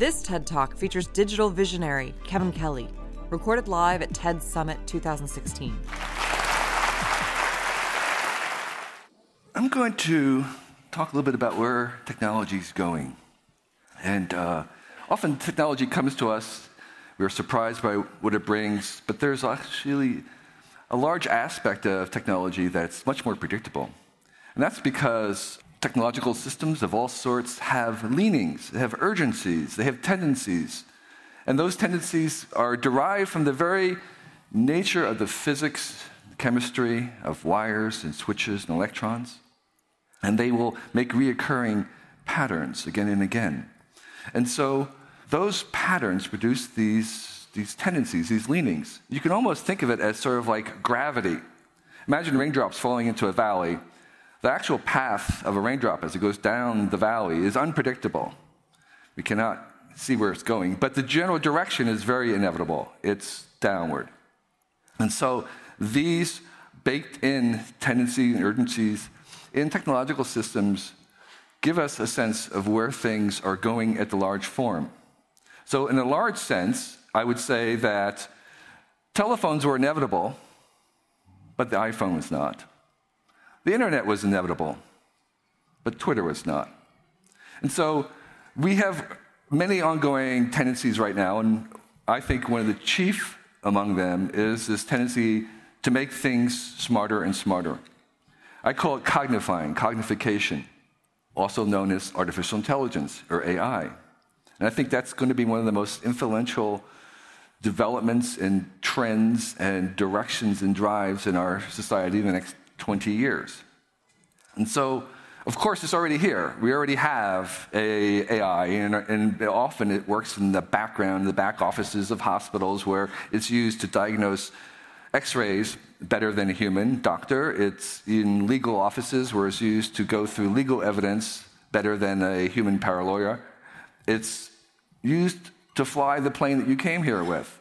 This TED Talk features digital visionary Kevin Kelly, recorded live at TED Summit 2016. I'm going to talk a little bit about where technology is going. And often technology comes to us, we're surprised by what it brings, but there's actually a large aspect of technology that's much more predictable. And that's because technological systems of all sorts have leanings, they have urgencies, they have tendencies. And those tendencies are derived from the very nature of the physics, chemistry of wires and switches and electrons. And they will make reoccurring patterns again and again. And so those patterns produce these tendencies, these leanings. You can almost think of it as sort of like gravity. Imagine raindrops falling into a valley. The actual path of a raindrop as it goes down the valley is unpredictable. We cannot see where it's going, but the general direction is very inevitable. It's downward. And so these baked-in tendencies and urgencies in technological systems give us a sense of where things are going at the large form. So in a large sense, I would say that telephones were inevitable, but the iPhone was not. The internet was inevitable, but Twitter was not. And so we have many ongoing tendencies right now, and I think one of the chief among them is this tendency to make things smarter and smarter. I call it cognification, also known as artificial intelligence, or AI. And I think that's going to be one of the most influential developments and trends and directions and drives in our society in the next 20 years. And so, of course, it's already here. We already have AI, and often it works in the background, the back offices of hospitals, where it's used to diagnose X-rays better than a human doctor. It's in legal offices where it's used to go through legal evidence better than a human paralawyer. It's used to fly the plane that you came here with.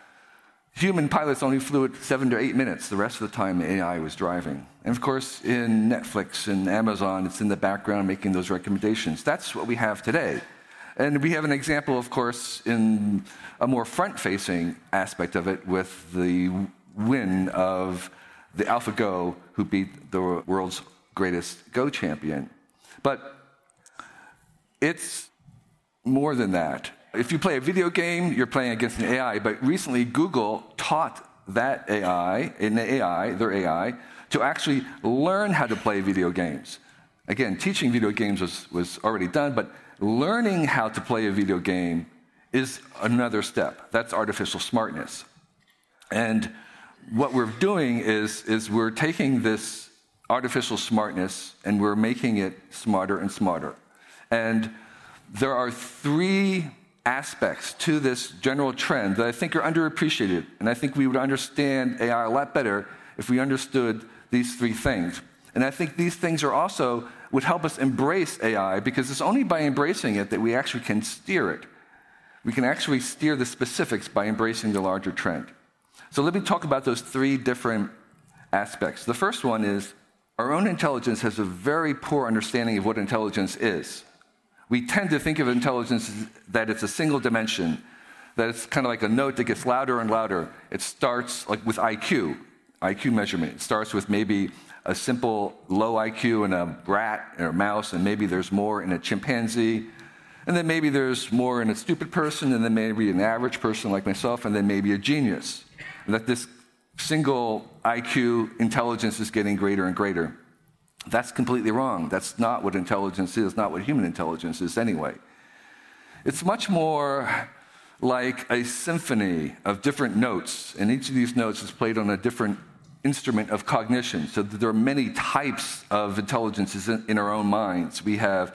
Human pilots only flew it 7 to 8 minutes. The rest of the time, AI was driving. And of course, in Netflix and Amazon, it's in the background making those recommendations. That's what we have today. And we have an example, of course, in a more front-facing aspect of it with the win of the AlphaGo, who beat the world's greatest Go champion. But it's more than that. If you play a video game, you're playing against an AI, but recently Google taught that AI, their AI, to actually learn how to play video games. Again, teaching video games was already done, but learning how to play a video game is another step. That's artificial smartness. And what we're doing is we're taking this artificial smartness and we're making it smarter and smarter. And there are three aspects to this general trend that I think are underappreciated. And I think we would understand AI a lot better if we understood these three things. And I think these things are also would help us embrace AI, because it's only by embracing it that we actually can steer it. We can actually steer the specifics by embracing the larger trend. So let me talk about those three different aspects. The first one is our own intelligence has a very poor understanding of what intelligence is. We tend to think of intelligence as that it's a single dimension, that it's kind of like a note that gets louder and louder. It starts like with IQ measurement. It starts with maybe a simple low IQ in a rat or a mouse, and maybe there's more in a chimpanzee, and then maybe there's more in a stupid person, and then maybe an average person like myself, and then maybe a genius. And that this single IQ intelligence is getting greater and greater. That's completely wrong. That's not what intelligence is, not what human intelligence is anyway. It's much more like a symphony of different notes, and each of these notes is played on a different instrument of cognition. So there are many types of intelligences in our own minds. We have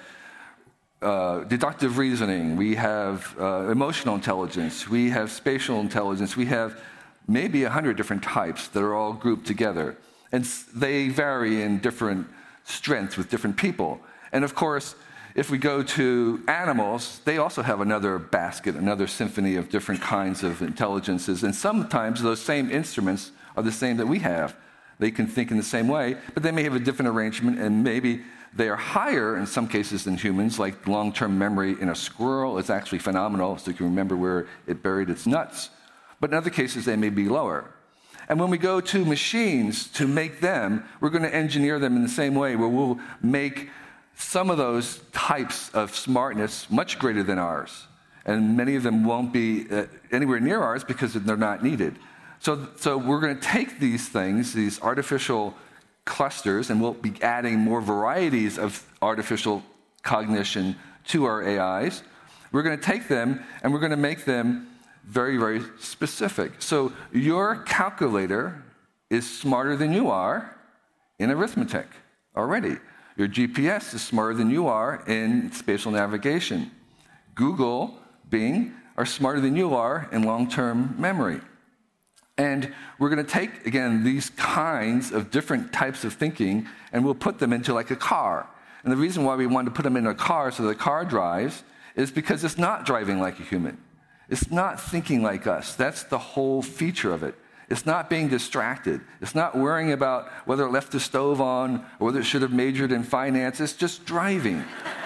deductive reasoning, we have emotional intelligence, we have spatial intelligence, we have maybe 100 different types that are all grouped together. And they vary in different strengths with different people. And of course, if we go to animals, they also have another basket, another symphony of different kinds of intelligences. And sometimes those same instruments are the same that we have. They can think in the same way, but they may have a different arrangement, and maybe they are higher in some cases than humans, like long-term memory in a squirrel is actually phenomenal, so you can remember where it buried its nuts. But in other cases, they may be lower. And when we go to machines to make them, we're going to engineer them in the same way, where we'll make some of those types of smartness much greater than ours. And many of them won't be anywhere near ours because they're not needed. So we're going to take these things, these artificial clusters, and we'll be adding more varieties of artificial cognition to our AIs. We're going to take them and we're going to make them very, very specific. So your calculator is smarter than you are in arithmetic already. Your GPS is smarter than you are in spatial navigation. Google, Bing, are smarter than you are in long-term memory. And we're going to take, again, these kinds of different types of thinking, and we'll put them into like a car. And the reason why we want to put them in a car so the car drives is because it's not driving like a human. It's not thinking like us. That's the whole feature of it. It's not being distracted. It's not worrying about whether it left the stove on or whether it should have majored in finance. It's just driving.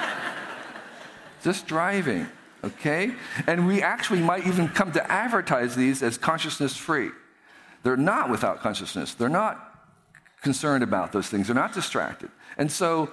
Just driving, okay? And we actually might even come to advertise these as consciousness-free. They're not without consciousness. They're not concerned about those things. They're not distracted. And so,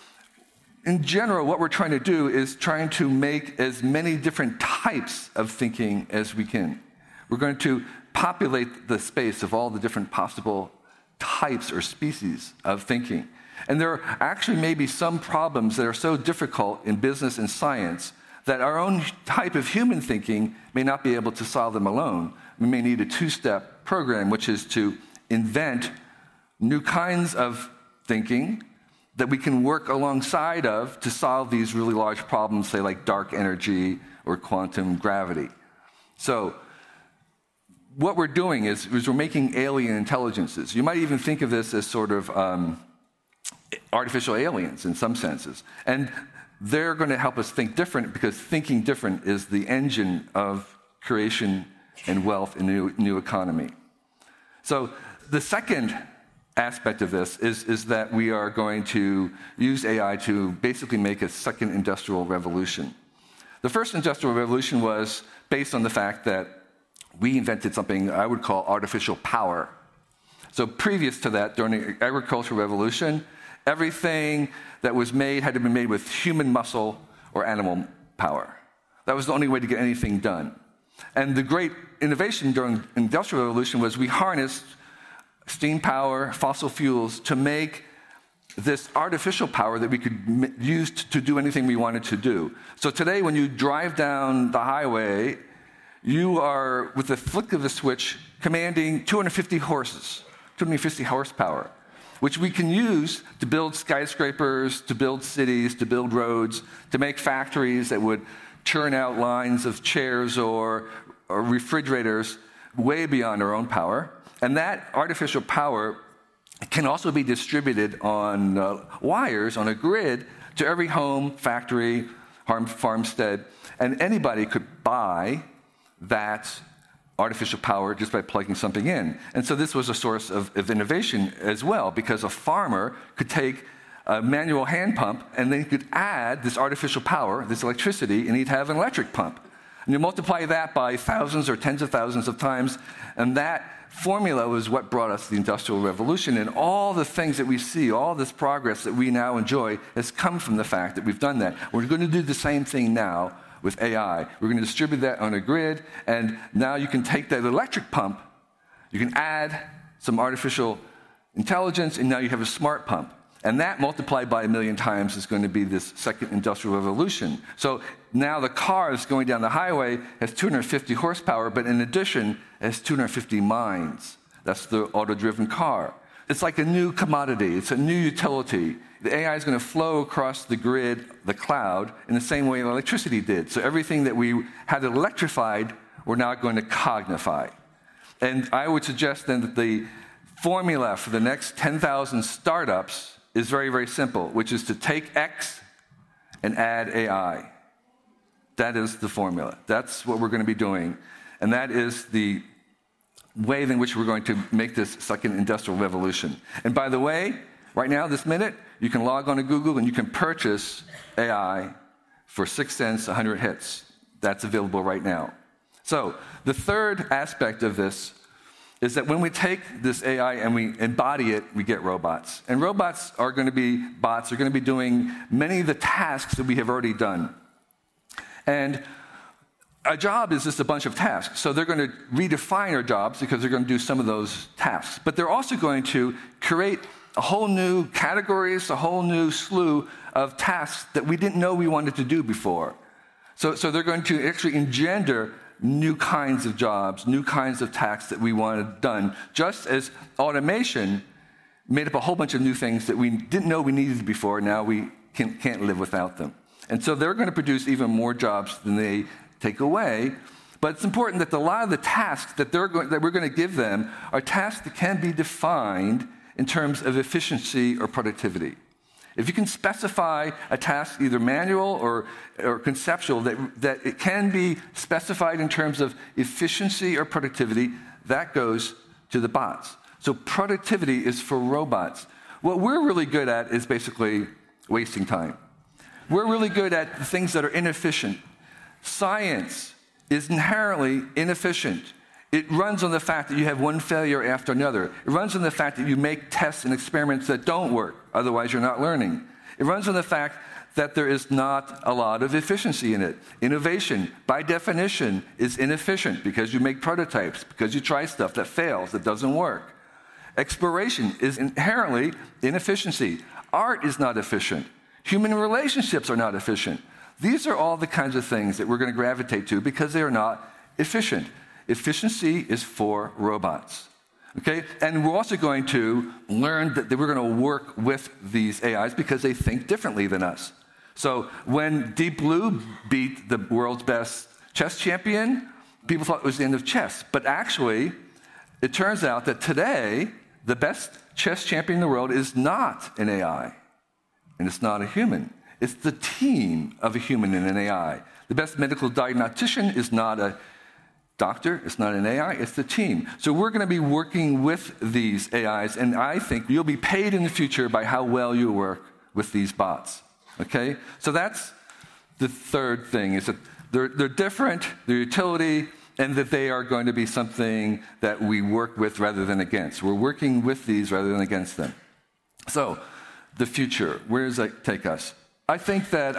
in general, what we're trying to do is trying to make as many different types of thinking as we can. We're going to populate the space of all the different possible types or species of thinking. And there actually may be some problems that are so difficult in business and science that our own type of human thinking may not be able to solve them alone. We may need a two-step program, which is to invent new kinds of thinking that we can work alongside of to solve these really large problems, say like dark energy or quantum gravity. So what we're doing is we're making alien intelligences. You might even think of this as sort of artificial aliens in some senses. And they're going to help us think different because thinking different is the engine of creation and wealth in a new economy. So the second aspect of this is that we are going to use AI to basically make a second industrial revolution. The first industrial revolution was based on the fact that we invented something I would call artificial power. So previous to that, during the agricultural revolution, everything that was made had to be made with human muscle or animal power. That was the only way to get anything done. And the great innovation during the Industrial Revolution was we harnessed steam power, fossil fuels, to make this artificial power that we could use to do anything we wanted to do. So today, when you drive down the highway, you are, with the flick of a switch, commanding 250 horsepower, which we can use to build skyscrapers, to build cities, to build roads, to make factories that would churn out lines of chairs or refrigerators way beyond our own power. And that artificial power can also be distributed on wires, on a grid, to every home, factory, farmstead, and anybody could buy that artificial power just by plugging something in. And so this was a source of innovation as well, because a farmer could take a manual hand pump and then he could add this artificial power, this electricity, and he'd have an electric pump. And you multiply that by thousands or tens of thousands of times, and that formula was what brought us the Industrial Revolution. And all the things that we see, all this progress that we now enjoy, has come from the fact that we've done that. We're going to do the same thing now with AI. We're going to distribute that on a grid, and now you can take that electric pump, you can add some artificial intelligence, and now you have a smart pump. And that multiplied by 1 million times is going to be this second industrial revolution. So now the car that's going down the highway has 250 horsepower, but in addition, it has 250 minds. That's the auto-driven car. It's like a new commodity. It's a new utility. The AI is going to flow across the grid, the cloud, in the same way electricity did. So everything that we had electrified, we're now going to cognify. And I would suggest then that the formula for the next 10,000 startups is very, very simple, which is to take X and add AI. That is the formula. That's what we're going to be doing. And that is the way in which we're going to make this second industrial revolution. And by the way, Right now, this minute, you can log on to Google and you can purchase AI for 6 cents, 100 hits. That's available right now. So the third aspect of this is that when we take this AI and we embody it, we get robots. And robots are going to be bots, are going to be doing many of the tasks that we have already done. And a job is just a bunch of tasks. So they're going to redefine our jobs because they're going to do some of those tasks. But they're also going to create a whole new categories, a whole new slew of tasks that we didn't know we wanted to do before. So they're going to actually engender new kinds of jobs, new kinds of tasks that we wanted done, just as automation made up a whole bunch of new things that we didn't know we needed before. Now we can't live without them. And so they're going to produce even more jobs than they take away. But it's important that a lot of the tasks that we're going to give them are tasks that can be defined in terms of efficiency or productivity. If you can specify a task, either manual or conceptual, that it can be specified in terms of efficiency or productivity, that goes to the bots. So productivity is for robots. What we're really good at is basically wasting time. We're really good at the things that are inefficient. Science is inherently inefficient. It runs on the fact that you have one failure after another. It runs on the fact that you make tests and experiments that don't work, otherwise you're not learning. It runs on the fact that there is not a lot of efficiency in it. Innovation, by definition, is inefficient because you make prototypes, because you try stuff that fails, that doesn't work. Exploration is inherently inefficiency. Art is not efficient. Human relationships are not efficient. These are all the kinds of things that we're going to gravitate to because they are not efficient. Efficiency is for robots, okay? And we're also going to learn that we're going to work with these AIs because they think differently than us. So when Deep Blue beat the world's best chess champion, people thought it was the end of chess. But actually, it turns out that today, the best chess champion in the world is not an AI, and it's not a human. It's the team of a human and an AI. The best medical diagnostician is not a doctor, it's not an AI, it's the team. So we're going to be working with these AIs, and I think you'll be paid in the future by how well you work with these bots. Okay? So that's the third thing, is that they're different, their utility, and that they are going to be something that we work with rather than against. We're working with these rather than against them. So, the future, where does that take us? I think that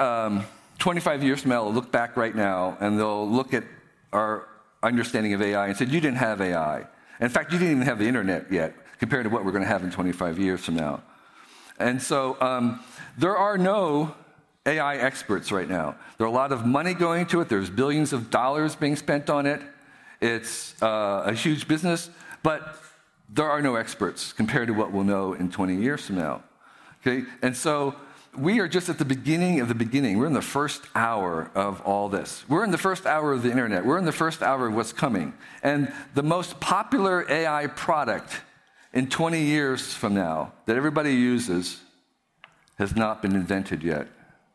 25 years from now, they'll look back right now, and they'll look at our understanding of AI and say, you didn't have AI. In fact, you didn't even have the internet yet, compared to what we're going to have in 25 years from now. And so there are no AI experts right now. There are a lot of money going to it. There's billions of dollars being spent on it. It's a huge business, but there are no experts compared to what we'll know in 20 years from now. Okay? And so we are just at the beginning of the beginning. We're in the first hour of all this. We're in the first hour of the internet. We're in the first hour of what's coming. And the most popular AI product in 20 years from now that everybody uses has not been invented yet.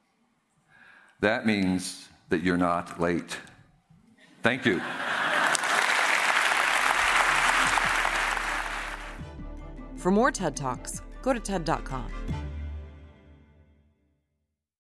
That means that you're not late. Thank you. For more TED Talks, go to TED.com.